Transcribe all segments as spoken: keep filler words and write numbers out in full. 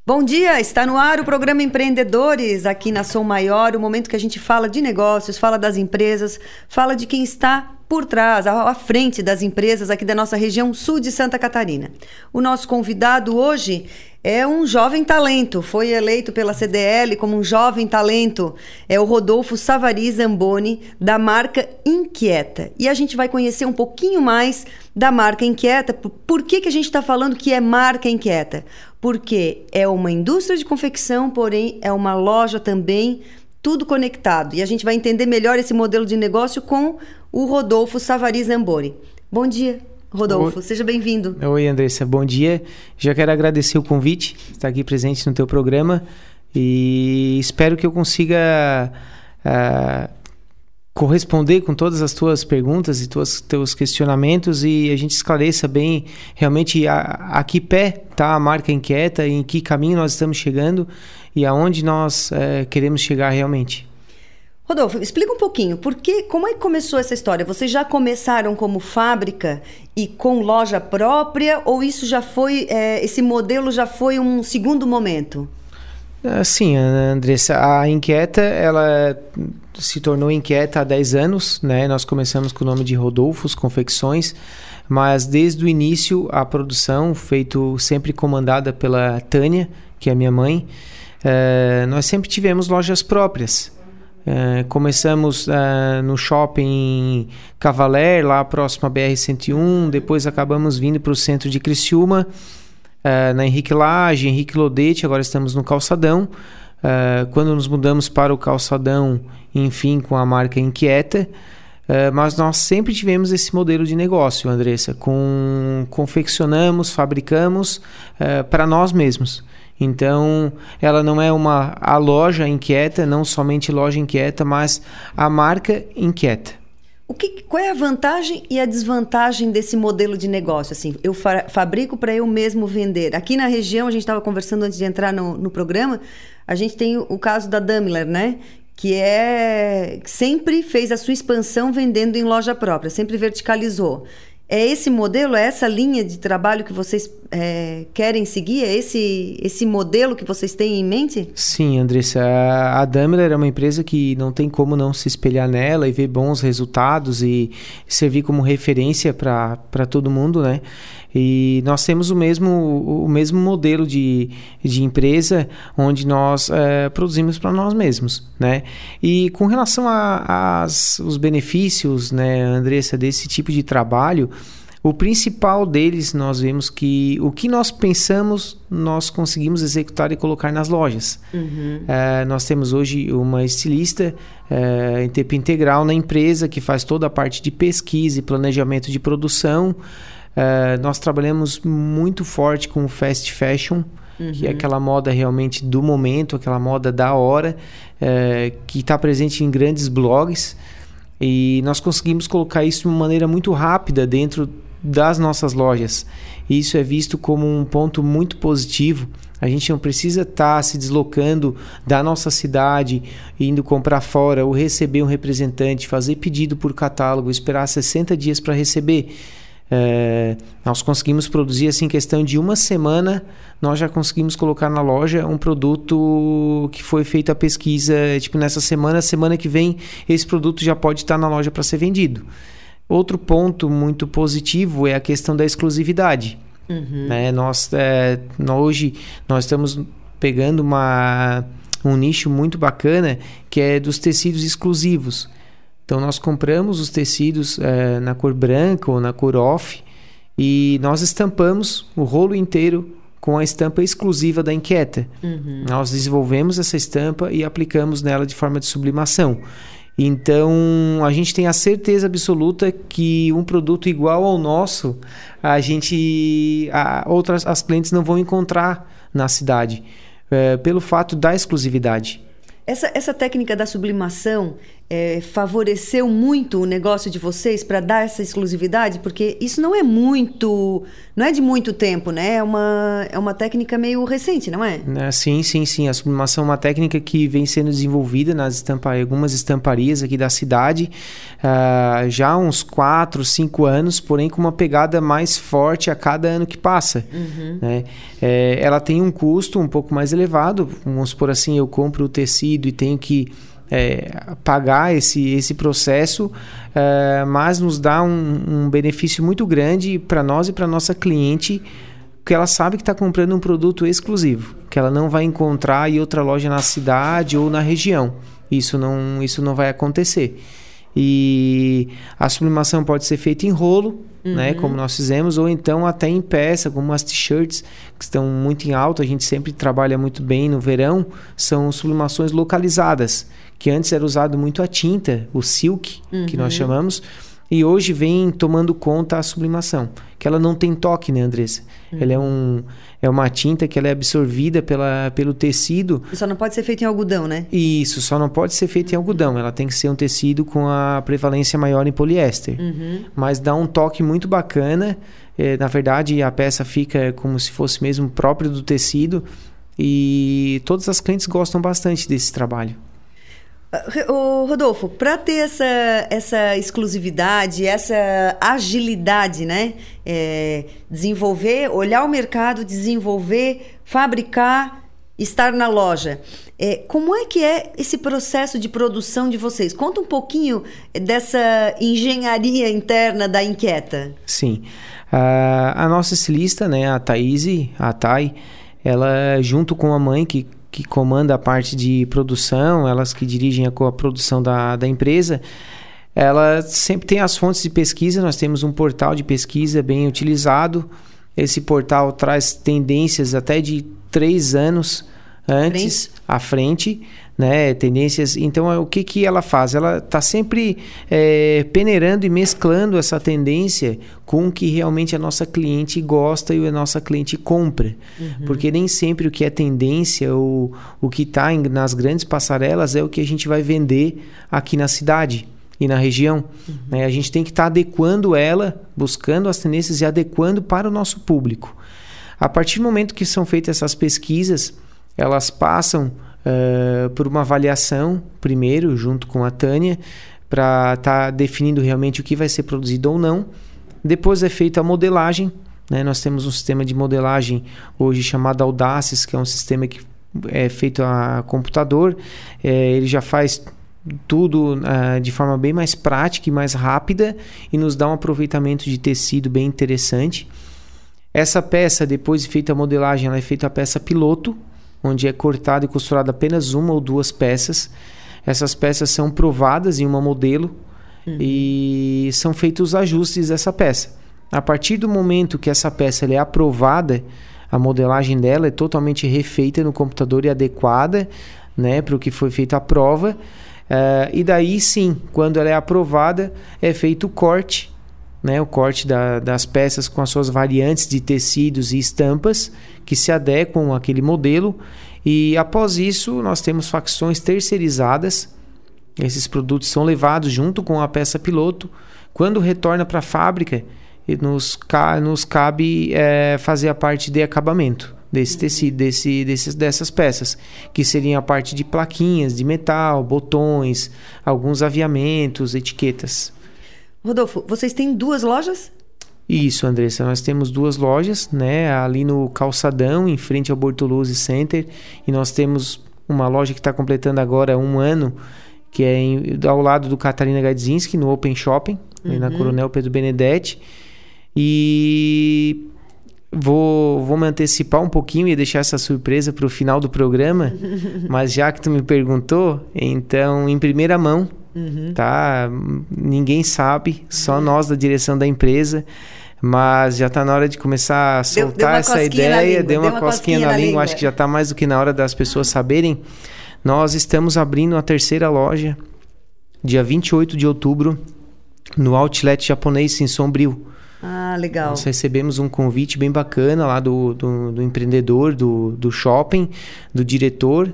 Bom dia, está no ar o programa Empreendedores, aqui na Som Maior, o momento que a gente fala de negócios, fala das empresas, fala de quem está por trás, à frente das empresas aqui da nossa região sul de Santa Catarina. O nosso convidado hoje é um jovem talento, foi eleito pela C D L como um jovem talento, é o Rodolfo Savary Zamboni, da marca Inquieta. E a gente vai conhecer um pouquinho mais da marca Inquieta. Por que que a gente está falando que é marca Inquieta? Porque é uma indústria de confecção, porém é uma loja também, tudo conectado. E a gente vai entender melhor esse modelo de negócio com o Rodolfo Savary Zamboni. Bom dia, Rodolfo, Oi. Seja bem-vindo. Oi, Andressa, bom dia. Já quero agradecer o convite, estar aqui presente no teu programa e espero que eu consiga uh, corresponder com todas as tuas perguntas e tuas, teus questionamentos e a gente esclareça bem realmente a, a que pé está a marca Inquieta, em que caminho nós estamos chegando e aonde nós uh, queremos chegar realmente. Rodolfo, explica um pouquinho, porque, como é que começou essa história? Vocês já começaram como fábrica e com loja própria, ou isso já foi, é, esse modelo já foi um segundo momento? Sim, Andressa, a Inquieta, ela se tornou Inquieta há dez anos, né? Nós começamos com o nome de Rodolfo's Confecções, mas desde o início a produção, feito sempre comandada pela Tânia, que é minha mãe, é, nós sempre tivemos lojas próprias. Uh, começamos uh, no shopping Cavaler, lá próximo à B R cento e um, depois acabamos vindo para o centro de Criciúma, uh, na Henrique Lage, Henrique Lodete, agora estamos no Calçadão. Uh, quando nos mudamos para o Calçadão, enfim, com a marca Inquieta, uh, mas nós sempre tivemos esse modelo de negócio, Andressa, com confeccionamos, fabricamos uh, para nós mesmos. Então, ela não é uma a loja Inquieta, não somente loja Inquieta, mas a marca Inquieta. O que, qual é a vantagem e a desvantagem desse modelo de negócio? Assim, eu fa- fabrico para eu mesmo vender. Aqui na região, a gente estava conversando antes de entrar no, no programa, a gente tem o, o caso da Daimler, né? Que é, sempre fez a sua expansão vendendo em loja própria, sempre verticalizou. É esse modelo, é essa linha de trabalho que vocês é, querem seguir? É esse, esse modelo que vocês têm em mente? Sim, Andressa. A Daimler é uma empresa que não tem como não se espelhar nela e ver bons resultados e servir como referência para todo mundo, né? E nós temos o mesmo, o mesmo modelo de, de empresa onde nós é, produzimos para nós mesmos, né? E com relação aos benefícios, né, Andressa, desse tipo de trabalho, o principal deles nós vemos que o que nós pensamos nós conseguimos executar e colocar nas lojas. Uhum. É, nós temos hoje uma estilista é, em tempo integral na empresa que faz toda a parte de pesquisa e planejamento de produção. Uh, nós trabalhamos muito forte com o fast fashion, uhum. que é aquela moda realmente do momento, aquela moda da hora, uh, que está presente em grandes blogs, e nós conseguimos colocar isso de uma maneira muito rápida dentro das nossas lojas. E isso é visto como um ponto muito positivo. A gente não precisa estar tá se deslocando da nossa cidade, indo comprar fora, ou receber um representante, fazer pedido por catálogo, esperar sessenta dias para receber. É, nós conseguimos produzir assim, em questão de uma semana, nós já conseguimos colocar na loja um produto que foi feita a pesquisa, tipo nessa semana, semana que vem esse produto já pode estar na loja para ser vendido. Outro ponto muito positivo é a questão da exclusividade. Uhum. Né? Nós, é, hoje nós estamos pegando uma, um nicho muito bacana que é dos tecidos exclusivos. Então, nós compramos os tecidos é, na cor branca ou na cor off e nós estampamos o rolo inteiro com a estampa exclusiva da Inquieta. Uhum. Nós desenvolvemos essa estampa e aplicamos nela de forma de sublimação. Então, a gente tem a certeza absoluta que um produto igual ao nosso, a gente, a, outras as clientes não vão encontrar na cidade, é, pelo fato da exclusividade. Essa, essa técnica da sublimação, é, favoreceu muito o negócio de vocês para dar essa exclusividade? Porque isso não é muito, não é de muito tempo, né? É uma, é uma técnica meio recente, não é? é sim, sim, sim. A sublimação é uma técnica que vem sendo desenvolvida nas estampa, algumas estamparias aqui da cidade uh, já há uns quatro, cinco anos, porém com uma pegada mais forte a cada ano que passa. Uhum. Né? É, ela tem um custo um pouco mais elevado. Vamos supor assim, eu compro o tecido e tenho que É, pagar esse, esse processo, uh, mas nos dá um, um benefício muito grande para nós e para nossa cliente, porque ela sabe que está comprando um produto exclusivo, que ela não vai encontrar em outra loja na cidade ou na região. Isso não, isso não vai acontecer. E a sublimação pode ser feita em rolo, uhum. né, como nós fizemos, ou então até em peça, como as t-shirts, que estão muito em alta. A gente sempre trabalha muito bem no verão. São sublimações localizadas, que antes era usado muito a tinta, o silk, uhum. que nós chamamos, e hoje vem tomando conta a sublimação, que ela não tem toque, né, Andressa? Uhum. Ela é, um, é uma tinta que ela é absorvida pela, pelo tecido. E só não pode ser feita em algodão, né? Isso, só não pode ser feita em algodão. Ela tem que ser um tecido com a prevalência maior em poliéster. Uhum. Mas dá um toque muito bacana. É, na verdade, a peça fica como se fosse mesmo próprio do tecido. E todas as clientes gostam bastante desse trabalho. Ô, Rodolfo, para ter essa, essa exclusividade, essa agilidade, né? É, desenvolver, olhar o mercado, desenvolver, fabricar, estar na loja. É, como é que é esse processo de produção de vocês? Conta um pouquinho dessa engenharia interna da Inquieta. Sim. Uh, a nossa estilista, né, a Thaís, a Thay, ela junto com a mãe que que comanda a parte de produção, elas que dirigem a, a produção da, da empresa, ela sempre tem as fontes de pesquisa. Nós temos um portal de pesquisa bem utilizado. Esse portal traz tendências até de três anos antes, frente. à frente, né? Tendências. Então, o que, que ela faz? Ela está sempre é, peneirando e mesclando essa tendência com o que realmente a nossa cliente gosta e a nossa cliente compra. Uhum. Porque nem sempre o que é tendência ou o que está nas grandes passarelas é o que a gente vai vender aqui na cidade e na região. Uhum. Né? A gente tem que estar tá adequando ela, buscando as tendências e adequando para o nosso público. A partir do momento que são feitas essas pesquisas, elas passam uh, por uma avaliação primeiro, junto com a Tânia, para estar tá definindo realmente o que vai ser produzido ou não. Depois é feita a modelagem, né? Nós temos um sistema de modelagem hoje chamado Audaces, que é um sistema que é feito a computador. É, ele já faz tudo uh, de forma bem mais prática e mais rápida e nos dá um aproveitamento de tecido bem interessante. Essa peça, depois de feita a modelagem, ela é feita a peça piloto, onde é cortada e costurada apenas uma ou duas peças. Essas peças são provadas em uma modelo uhum. e são feitos os ajustes dessa peça. A partir do momento que essa peça ela é aprovada, a modelagem dela é totalmente refeita no computador e adequada, né, para o que foi feita a prova. Uh, e daí sim, quando ela é aprovada, é feito o corte, né, o corte da, das peças com as suas variantes de tecidos e estampas que se adequam àquele modelo. E após isso nós temos facções terceirizadas. Esses produtos são levados junto com a peça piloto. Quando retorna para a fábrica, nos, ca- nos cabe é, fazer a parte de acabamento desse tecido, desse, desses, dessas peças, que seriam a parte de plaquinhas de metal, botões, alguns aviamentos, etiquetas. Rodolfo, vocês têm duas lojas? Isso, Andressa. Nós temos duas lojas, né? Ali no Calçadão, em frente ao Bortoluzzi Center. E nós temos uma loja que está completando agora um ano, que é em, ao lado do Catarina Gadzinski, no Open Shopping, uhum. na Coronel Pedro Benedetti. E vou, vou me antecipar um pouquinho e deixar essa surpresa para o final do programa. Mas já que tu me perguntou, então, em primeira mão, uhum. tá? Ninguém sabe, só uhum. nós da direção da empresa, mas já está na hora de começar a soltar deu, deu essa ideia, deu uma, deu uma cosquinha, cosquinha na, na língua, língua, acho que já está mais do que na hora das pessoas saberem. Nós estamos abrindo a terceira loja, dia vinte e oito de outubro, no Outlet Japonês, em Sombrio. Ah, legal. Nós recebemos um convite bem bacana lá do, do, do empreendedor, do, do shopping, do diretor.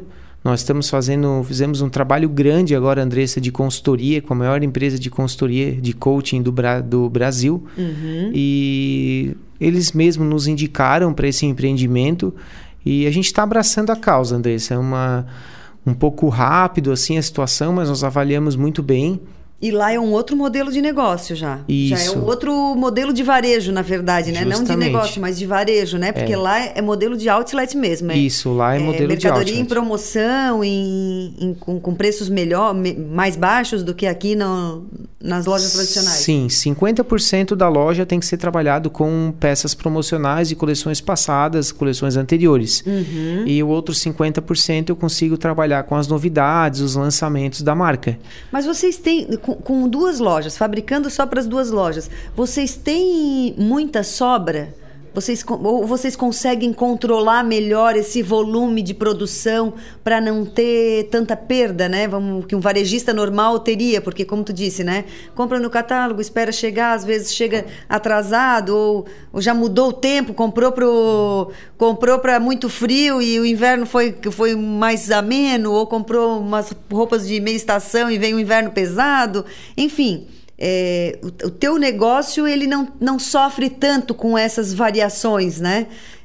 Nós estamos fazendo, fizemos um trabalho grande agora, Andressa, de consultoria, com a maior empresa de consultoria, de coaching do, Bra- do Brasil. Uhum. E eles mesmos nos indicaram para esse empreendimento e a gente está abraçando a causa, Andressa. É uma, um pouco rápido assim a situação, mas nós avaliamos muito bem. E lá é um outro modelo de negócio já. Isso. Já é um outro modelo de varejo, na verdade, né? Justamente. Não de negócio, mas de varejo, né? Porque é. lá é modelo de outlet mesmo. É, Isso, lá é, é modelo de outlet. Mercadoria em promoção, em, em, com, com preços melhor, me, mais baixos do que aqui no, nas lojas tradicionais. Sim, cinquenta por cento da loja tem que ser trabalhado com peças promocionais de coleções passadas, coleções anteriores. Uhum. E o outro cinquenta por cento eu consigo trabalhar com as novidades, os lançamentos da marca. Mas vocês têm... Com, com duas lojas, fabricando só para as duas lojas, vocês têm muita sobra? Vocês, ou vocês conseguem controlar melhor esse volume de produção para não ter tanta perda, né? Vamos, que um varejista normal teria, porque como tu disse, né? Compra no catálogo, espera chegar, às vezes chega atrasado ou, ou já mudou o tempo, comprou pro, comprou para muito frio e o inverno foi, foi mais ameno, ou comprou umas roupas de meia estação e vem um inverno pesado, enfim... É, o, o teu negócio ele não, não sofre tanto com essas variações, né?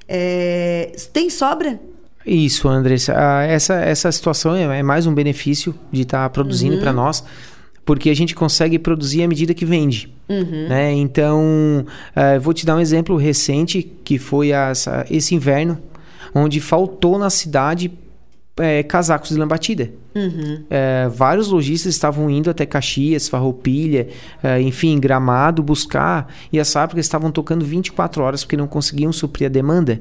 É, tem sobra? Isso, Andressa. Ah, essa, essa situação é, é mais um benefício de estar tá produzindo uhum. para nós, porque a gente consegue produzir à medida que vende. Uhum. Né? Então, uh, vou te dar um exemplo recente, que foi essa, esse inverno, onde faltou na cidade É, casacos de lã batida. Uhum. É, vários lojistas estavam indo até Caxias, Farroupilha, é, enfim, Gramado, buscar, e as fábricas estavam tocando vinte e quatro horas porque não conseguiam suprir a demanda.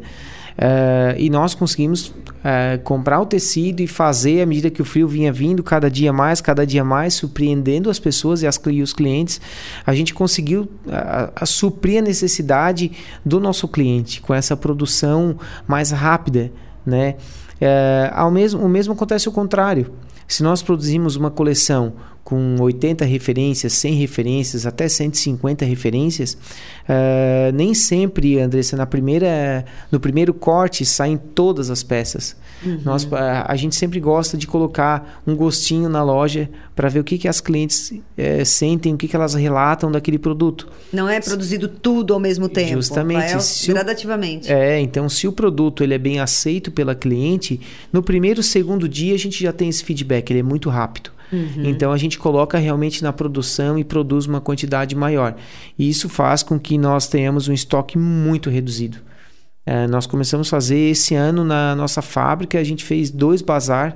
É, e nós conseguimos é, comprar o tecido e fazer à medida que o frio vinha vindo, cada dia mais, cada dia mais, surpreendendo as pessoas e, as, e os clientes. A gente conseguiu a, a suprir a necessidade do nosso cliente com essa produção mais rápida, né? É, ao mesmo, o mesmo acontece o contrário. Se nós produzimos uma coleção com oitenta referências, cem referências, até cento e cinquenta referências, uh, nem sempre, Andressa, na primeira, no primeiro corte saem todas as peças. Uhum. Nós, a, a gente sempre gosta de colocar um gostinho na loja para ver o que, que as clientes é, sentem, o que, que elas relatam daquele produto. Não é produzido tudo ao mesmo tempo. Justamente. Vai gradativamente. O, é, então se o produto ele é bem aceito pela cliente, no primeiro, segundo dia a gente já tem esse feedback, ele é muito rápido. Uhum. Então a gente coloca realmente na produção e produz uma quantidade maior. E isso faz com que nós tenhamos um estoque muito reduzido. É, nós começamos a fazer esse ano na nossa fábrica, a gente fez dois bazar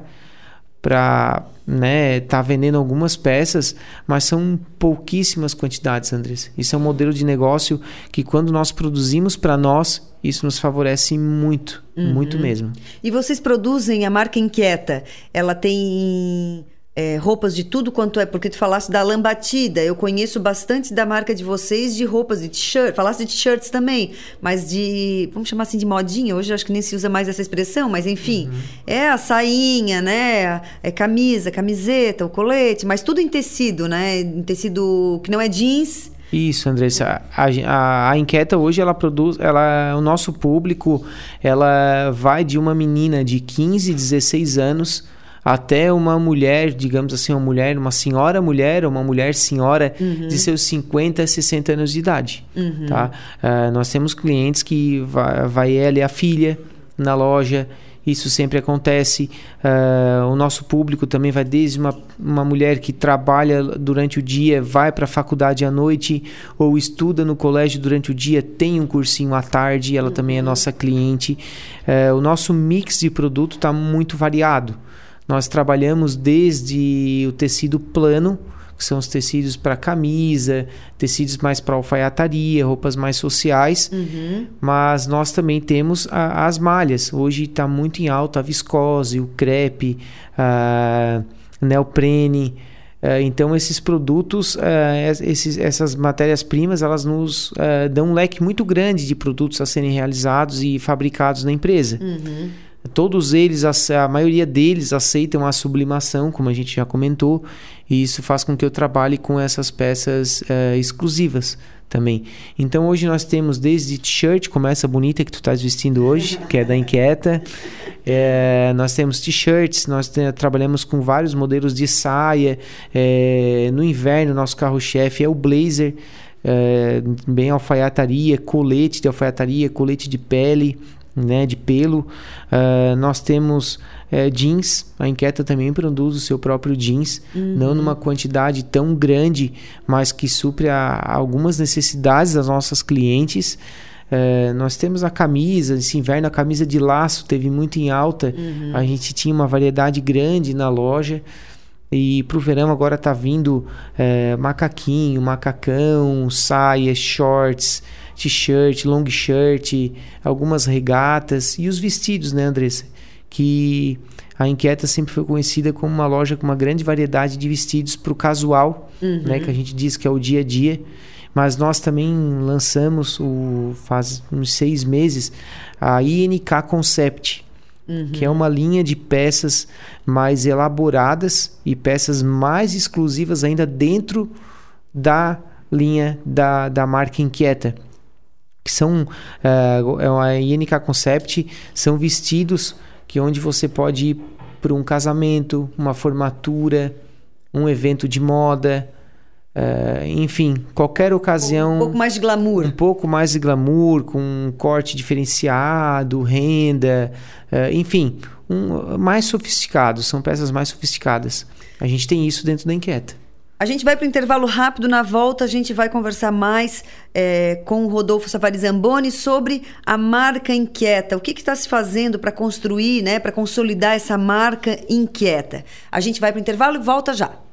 para né, tá vendendo algumas peças, mas são pouquíssimas quantidades, Andressa. Isso é um modelo de negócio que quando nós produzimos para nós, isso nos favorece muito, uhum. muito mesmo. E vocês produzem a marca Inquieta, ela tem... É, roupas de tudo quanto é, porque tu falaste da lã batida, eu conheço bastante da marca de vocês de roupas, de t-shirt, falaste de t-shirts também, mas de, vamos chamar assim de modinha, hoje acho que nem se usa mais essa expressão, mas enfim, uhum. é a sainha, né, é camisa, camiseta, o colete, mas tudo em tecido, né, em tecido que não é jeans. Isso, Andressa. A, a, a Inquieta hoje, ela produz, ela, o nosso público, ela vai de uma menina de quinze, dezesseis anos até uma mulher, digamos assim, uma mulher, uma senhora mulher, ou uma mulher senhora uhum. de seus cinquenta, sessenta anos de idade. Uhum. Tá? Uh, nós temos clientes que vai, vai ela e a filha na loja, isso sempre acontece. Uh, o nosso público também vai desde uma, uma mulher que trabalha durante o dia, vai para a faculdade à noite, ou estuda no colégio durante o dia, tem um cursinho à tarde, ela uhum. também é nossa cliente. Uh, o nosso mix de produto está muito variado. Nós trabalhamos desde o tecido plano, que são os tecidos para camisa, tecidos mais para alfaiataria, roupas mais sociais, uhum. mas nós também temos a, as malhas. Hoje está muito em alta a viscose, o crepe, a neoprene. Uh, então esses produtos, uh, esses, essas matérias-primas, elas nos uh, dão um leque muito grande de produtos a serem realizados e fabricados na empresa. Uhum. todos eles, a, a maioria deles aceitam a sublimação, como a gente já comentou, e isso faz com que eu trabalhe com essas peças uh, exclusivas também. Então hoje nós temos desde t-shirt, como essa bonita que tu estás vestindo hoje, que é da Inquieta. É, nós temos t-shirts, nós te, trabalhamos com vários modelos de saia. É, no inverno, nosso carro-chefe é o blazer, é, bem alfaiataria, colete de alfaiataria, colete de pele, né, de pelo. Uh, nós temos uh, jeans. A Inquieta também produz o seu próprio jeans, uhum. não numa quantidade tão grande, mas que supre a, a algumas necessidades das nossas clientes. Uh, nós temos a camisa, esse inverno a camisa de laço teve muito em alta, uhum. a gente tinha uma variedade grande na loja. E pro verão agora tá vindo uh, macaquinho, macacão, saias, shorts, t-shirt, long shirt, algumas regatas e os vestidos, né, Andressa? Que a Inquieta sempre foi conhecida como uma loja com uma grande variedade de vestidos para o casual, uhum. né, que a gente diz que é o dia a dia. Mas nós também lançamos, o, faz uns seis meses, a I N K Concept, uhum. que é uma linha de peças mais elaboradas e peças mais exclusivas ainda dentro da linha da, da marca Inquieta. Que são uh, a I N K Concept, são vestidos que onde você pode ir para um casamento, uma formatura, um evento de moda, uh, enfim, qualquer ocasião. Um pouco mais de glamour. Um pouco mais de glamour, com um corte diferenciado, renda, uh, enfim, um, mais sofisticados, são peças mais sofisticadas. A gente tem isso dentro da Inquieta. A gente vai para o intervalo rápido. Na volta a gente vai conversar mais é, com o Rodolfo Savari Zamboni sobre a marca Inquieta. O que está se fazendo para construir, né, para consolidar essa marca Inquieta? A gente vai para o intervalo e volta já.